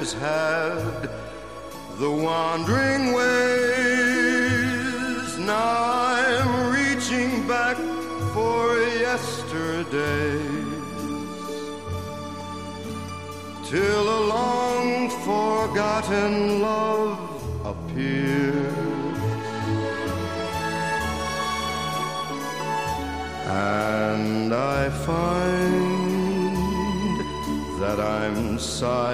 lives had the wandering ways. Now I'm reaching back for yesterdays, till a long forgotten love appears, and I find that I'm sighing